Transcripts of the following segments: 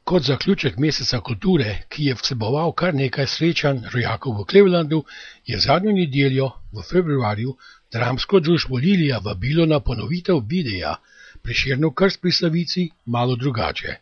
Kot zaključek meseca kulture, ki je vseboval kar nekaj srečanj rojakov v Clevelandu, je zadnjo nedeljo v februarju dramsko društvo Lilija vabilo na ponovitev videa Prešernov krst pri Savici malo drugače.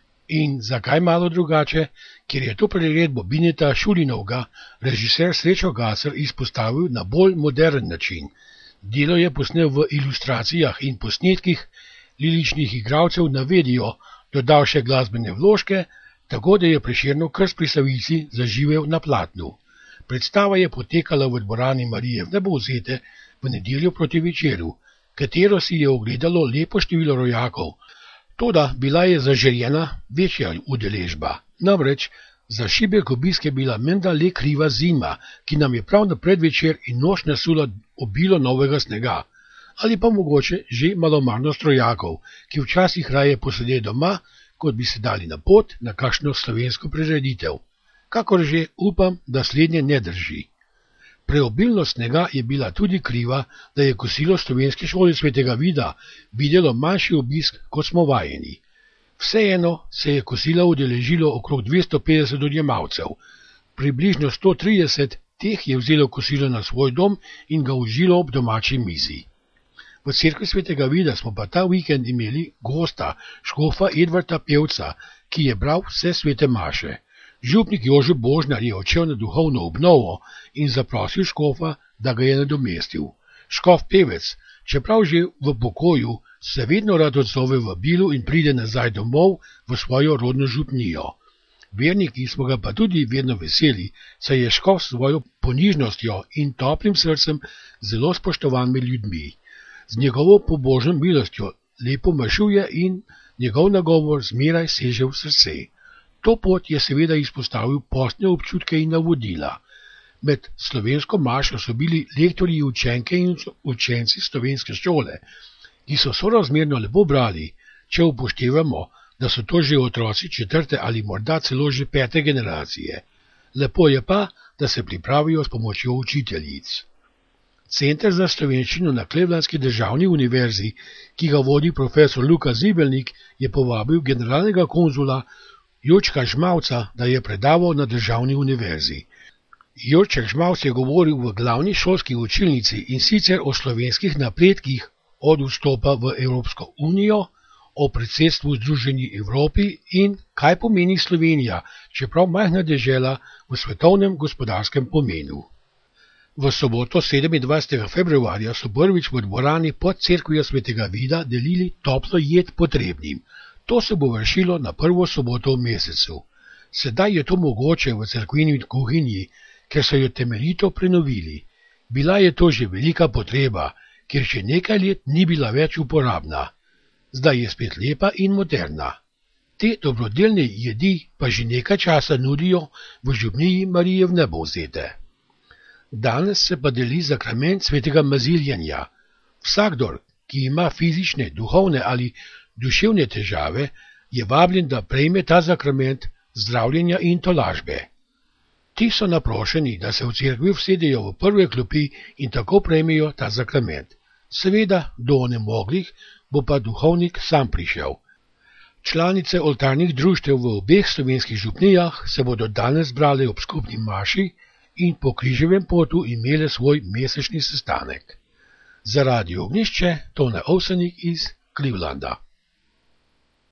In zakaj malo drugače? Ker je to priredbo Bineta Šulinovga režiser Srečo Gacer izpostavil na bolj moderen način. Delo je posnel v ilustracijah in posnetkih liričnih igralcev na video, dodal še glasbene vložke, tako da je Prešernov krst pri Savici zaživel na platnu. Predstava je potekala v dvorani Marije Vnebovzete v nedeljo proti večeru, katero si je ogledalo lepo število rojakov. Toda bila je zaželjena večja udeležba. Namreč za šibek obisk je bila menda le kriva zima, ki nam je prav na predvečer in noč nasula obilo novega snega. Ali pa mogoče že malomarnost rojakov, ki včasih raje posede doma, kot bi se dali na pot na kakšno slovensko prireditev. Kakor že upam, da slednje ne drži. Preobilnost snega je bila tudi kriva, da je kosilo slovenske šole Svetega Vida videlo manjši obisk, kot smo vajeni. Vseeno se je kosila udeležilo okrog 250 odjemalcev. Približno 130 teh je vzelo kosilo na svoj dom in ga užilo ob domači mizi. V cerkvi Svetega Vida smo pa ta vikend imeli gosta, škofa Edvarda Pevca, ki je bral vse svete maše. Župnik Jože Božnar je odšel na duhovno obnovo in zaprosil škofa, da ga je nadomestil. Škof Pevec, čeprav že v pokoju, se vedno rad odzove vabilu in pride nazaj domov v svojo rodno župnijo. Verniki smo ga pa tudi vedno veseli, saj je škof s svojo ponižnostjo in toplim srcem zelo spoštovan med ljudmi. Z njegovo pobožno milostjo lepo mašuje in njegov nagovor zmeraj seže v srce. To pot je seveda izpostavil postne občutke in navodila. Med slovensko mašo so bili lektorji, učenke in učenci slovenske šole, ki so sorazmerno lepo brali, če upoštevamo, da so to že otroci 4. ali morda celo že 5. generacije. Lepo je pa, da se pripravijo s pomočjo učiteljic. Center za slovenščino na Clevelandski državni univerzi, ki ga vodi profesor Luka Zibelnik, je povabil generalnega konzula Jurčka Žmavca, da je predaval na državni univerzi. Jurček Žmavc je govoril v glavni šolski učilnici in sicer o slovenskih napredkih od vstopa v Evropsko unijo, o predsedstvu Združeni Evropi in kaj pomeni Slovenija, čeprav majhna dežela v svetovnem gospodarskem pomenu. V soboto 27. februarja so prvič v dvorani pod cerkvijo Svetega Vida delili toplo jed potrebnim. To se bo vršilo na prvo soboto v mesecu. Sedaj je to mogoče v cerkveni kuhinji, ker so jo temeljito prenovili. Bila je to že velika potreba, ker še nekaj let ni bila več uporabna. Zdaj je spet lepa in moderna. Te dobrodelne jedi pa že nekaj časa nudijo v župniji Marije Vnebovzete. Danes se pa deli sakrament svetega maziljenja. Vsakdor, ki ima fizične, duhovne ali duševne težave, je vabljen, da prejme ta sakrament zdravljenja in tolažbe. Ti so naprošeni, da se v cerkvi usedejo v prve klopi in tako prejmejo ta sakrament. Seveda, do onemoglih bo pa duhovnik sam prišel. Članice oltarnih društev v obeh slovenskih župnijah se bodo danes zbrale ob skupni maši in po križevem potu imele svoj mesečni sestanek. Za Radio Ognjišče Tone Ovsenik iz Clevelanda.